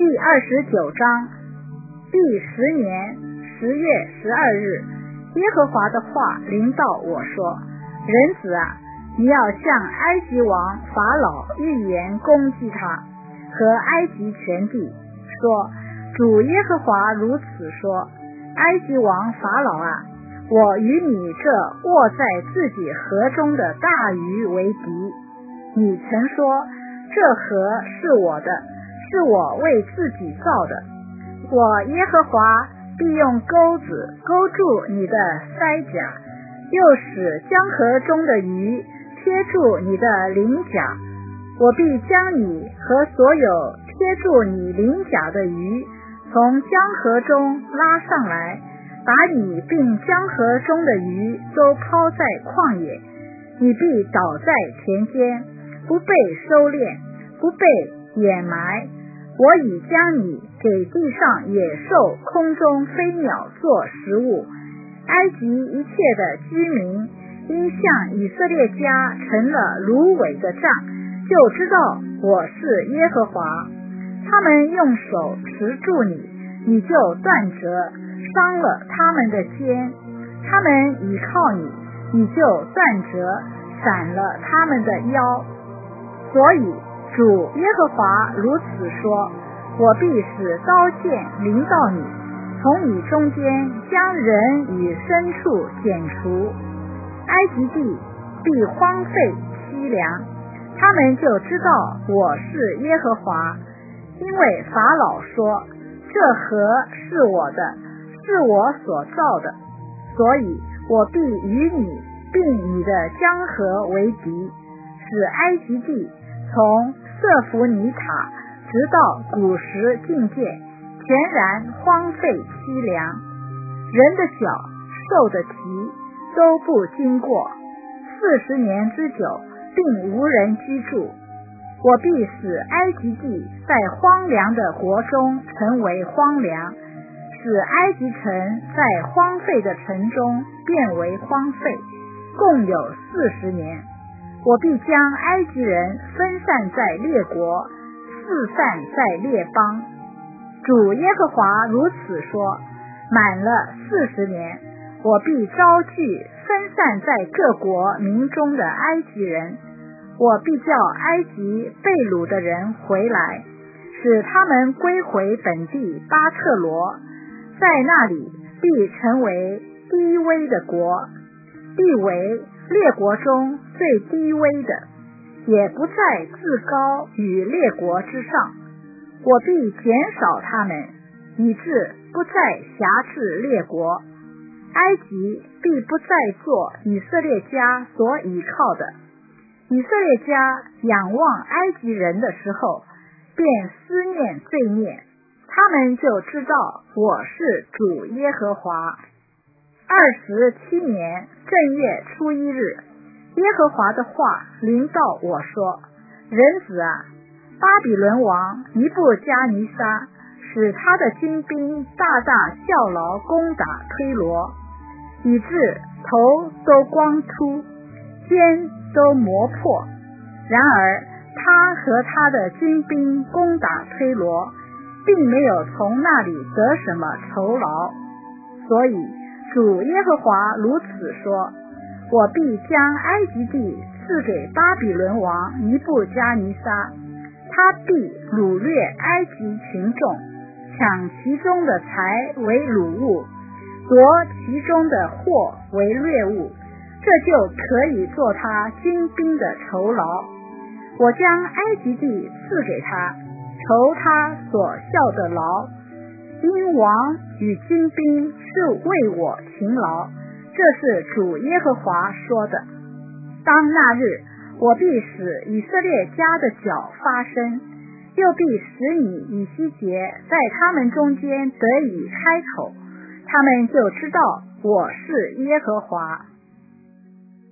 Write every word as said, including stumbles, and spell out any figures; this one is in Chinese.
第二十九章。第十年十月十二日，耶和华的话临到我说：人子啊，你要向埃及王法老预言攻击他和埃及全地，说：主耶和华如此说，埃及王法老啊，我与你这卧在自己河中的大鱼为敌。你曾说，这河是我的，是我为自己造的，我耶和华必用钩子勾住你的腮甲，又使江河中的鱼贴住你的鳞甲，我必将你和所有贴住你鳞甲的鱼从江河中拉上来，把你并江河中的鱼都抛在旷野，你必倒在田间，不被收敛，不被掩埋。我已将你给地上野兽、空中飞鸟做食物。埃及一切的居民因向以色列家成了芦苇的杖，就知道我是耶和华。他们用手持住你，你就断折，伤了他们的肩；他们倚靠你，你就断折，闪了他们的腰。所以主耶和华如此说，我必使刀剑临到你，从你中间将人与牲畜剪除，埃及地必荒废凄凉，他们就知道我是耶和华。因为法老说，这河是我的，是我所造的，所以我必与你并你的江河为敌，使埃及地从瑟弗尼塔直到古时境界全然荒废凄凉，人的脚、兽的蹄都不经过，四十年之久，并无人居住。我必使埃及地在荒凉的国中成为荒凉，使埃及城在荒废的城中变为荒废，共有四十年。我必将埃及人分散在列国，四散在列邦。主耶和华如此说，满了四十年，我必招聚分散在各国民中的埃及人，我必叫埃及被掳的人回来，使他们归回本地巴特罗，在那里必成为低微的国，必为列国中最低微的，也不再自高于列国之上。我必减少他们，以致不再辖制列国。埃及必不再做以色列家所倚靠的。以色列家仰望埃及人的时候，便思念罪孽，他们就知道我是主耶和华。二十七年正月初一日，耶和华的话临到我说：人子啊，巴比伦王尼布加尼撒使他的军兵大大效劳攻打推罗，以致头都光秃，肩都磨破。然而他和他的军兵攻打推罗，并没有从那里得什么酬劳。所以主耶和华如此说，我必将埃及地赐给巴比伦王尼布加尼撒，他必掳掠埃及群众，抢其中的财为掳物，夺其中的货为掠物，这就可以做他军兵的酬劳。我将埃及地赐给他，酬他所效的劳，因王与军兵是为我勤劳，这是主耶和华说的。当那日，我必使以色列家的脚发生，又必使你以西结在他们中间得以开口，他们就知道我是耶和华。